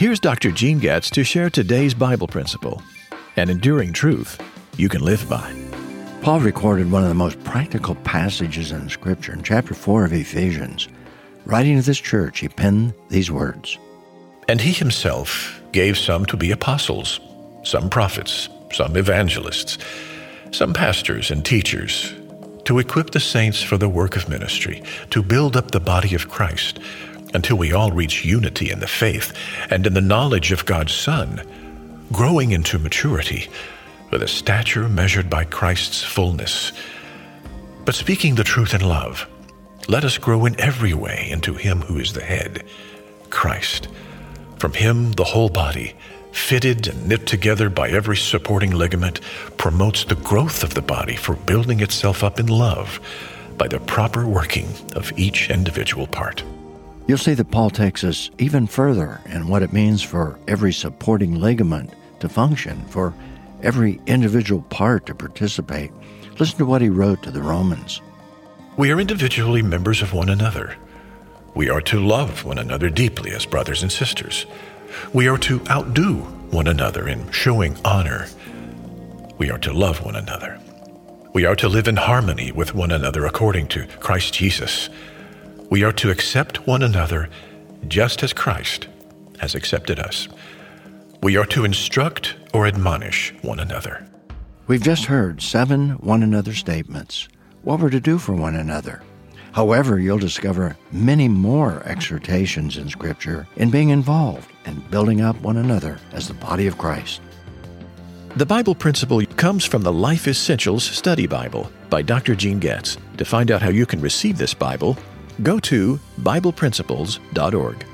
Here's Dr. Gene Getz to share today's Bible principle, an enduring truth you can live by. Paul recorded one of the most practical passages in Scripture in chapter 4 of Ephesians. Writing to this church, he penned these words. And he himself gave some to be apostles, some prophets, some evangelists, some pastors and teachers, to equip the saints for the work of ministry, to build up the body of Christ, until we all reach unity in the faith and in the knowledge of God's Son, growing into maturity, with a stature measured by Christ's fullness. But speaking the truth in love, let us grow in every way into Him who is the head, Christ. From Him the whole body, fitted and knit together by every supporting ligament, promotes the growth of the body for building itself up in love by the proper working of each individual part. You'll see that Paul takes us even further in what it means for every supporting ligament to function, for every individual part to participate. Listen to what he wrote to the Romans. We are individually members of one another. We are to love one another deeply as brothers and sisters. We are to outdo one another in showing honor. We are to love one another. We are to live in harmony with one another according to Christ Jesus. We are to accept one another just as Christ has accepted us. We are to instruct or admonish one another. We've just heard 7 one another statements, what we're to do for one another. However, you'll discover many more exhortations in Scripture in being involved and building up one another as the body of Christ. The Bible principle comes from the Life Essentials Study Bible by Dr. Gene Getz. To find out how you can receive this Bible, go to BiblePrinciples.org.